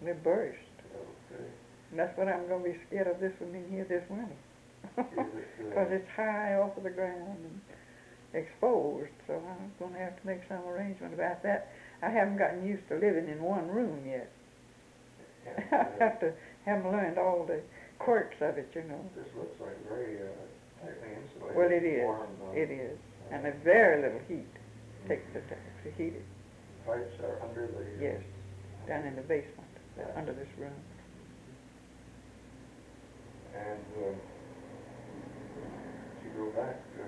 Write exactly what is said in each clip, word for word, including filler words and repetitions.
They burst. Okay. And that's what I'm going to be scared of this one in here this winter. Because uh, it's high off of the ground and exposed, so I'm going to have to make some arrangement about that. I haven't gotten used to living in one room yet. and, I uh, have to haven't learned all the quirks of it, you know. This looks like very uh, tightly insulated. Well, it is. Warm, uh, It is. uh, And a very little heat takes to, to heat it. Pipes are under the... Yes, down in the basement, Yeah. under this room. And uh, to go back uh,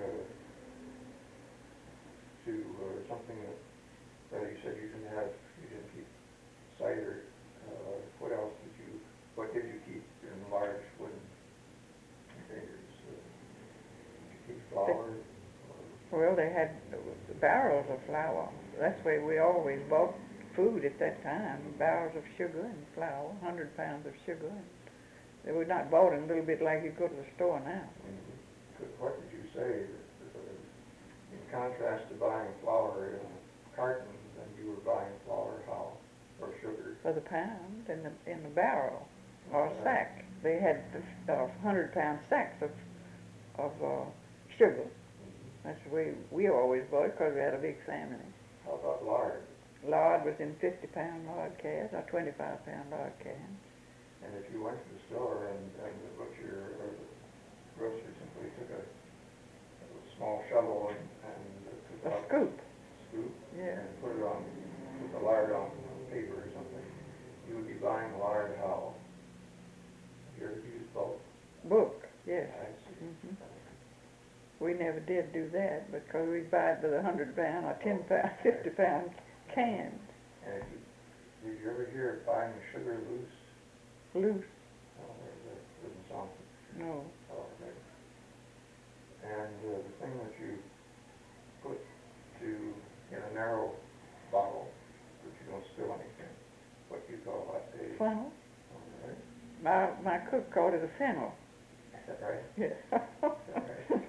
to uh, something that, that you said you didn't have, you didn't keep cider. Uh, what else did you, what did you keep in large wooden containers? Uh, did you keep flour? Well, they had barrels of flour. That's why we always bought food at that time, barrels of sugar and flour, one hundred pounds of sugar. And they were not bought in a little bit like you go to the store now. Mm-hmm. What did you say, that, uh, in contrast to buying flour in a carton, then you were buying flour how, or sugar? For the pound in the in the barrel or a sack. They had the uh, hundred pound sacks of of uh, sugar. That's the way we always bought it because we had a big family. How about lard? Lard was in fifty pound lard cans or twenty-five pound lard cans. And if you went to the store and, and the butcher or the grocer simply took a, a small shovel and, and took A out scoop. scoop Yeah. and put it on, put the lard on paper or something, you would be buying lard how? Have you ever used both? Book, yes. I see. Mm-hmm. We never did do that because we buy it by the hundred pound or ten pound, fifty pound cans. And if you, did you ever hear of buying sugar loose? Loose. Oh, that that doesn't sound. No. Oh, okay. And uh, the thing that you put to in a narrow bottle, that you don't spill anything, what do you call that? A Funnel. all right. My my cook called it a fennel. Is that right? Yes. Is that right?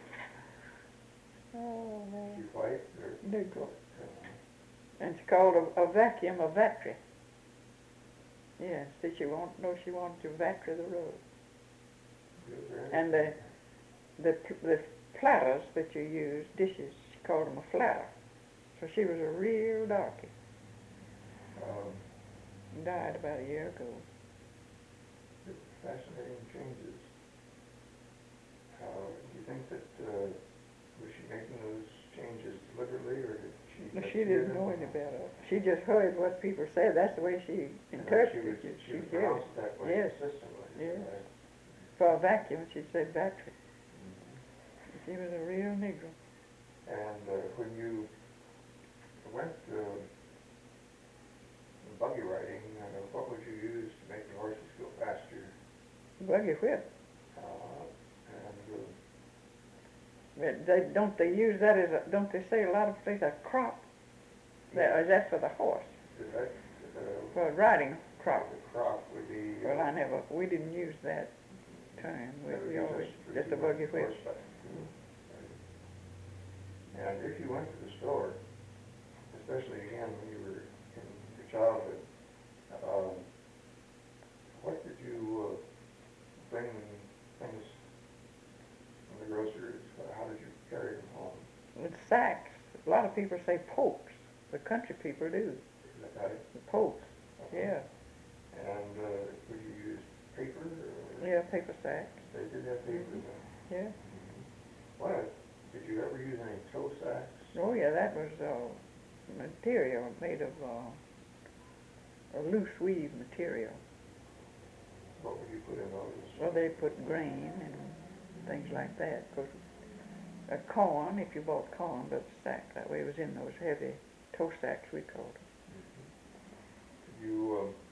Oh man. You white or? Negro. Uh, And she called a, a vacuum a vatry. Yes, did she want? No, she wanted to vatry the road. good, right? And the the the platters that you use, dishes, she called them a flatter. So she was a real darky. Um, Died about a year ago. fascinating changes. Uh, do you think that uh, was she making those changes deliberately, or did she? No, just she hear didn't them? know any better. She just heard what people said. That's the way she And then interpreted she it. was, she She was did. pronounced that way Yes. consistently. Yes. Right? For a vacuum, she said vatry. Mhm. She was a real Negro. And uh, when you went uh, buggy riding, uh, what would you use to make the horses go faster? Buggy whip. Uh, and uh, But they, don't they use that as a, don't they say a lot of places a crop? That, or is that for the horse? is that uh, For a riding crop? the crop would be? Well, I never, we didn't use that term. We, Never we used always, as- just a buggy whip. horseback. And if you went to the store, especially again when you were in your childhood, um, what did you uh, bring things from the groceries? How did you carry them home? With sacks. A lot of people say pokes. The country people do. Is that right? The pokes. Uh-huh. Yeah. And uh, would you use paper? Or Yeah, paper sacks. They did have paper Mhm. then. Yeah. What? Did you ever use any toe sacks? Oh yeah, that was uh, material made of uh, a loose weave material. What would you put in those? Well, they put grain and things like that. Cause uh, corn, if you bought corn, but the sack that way was in those heavy toe sacks we called them. Did you um,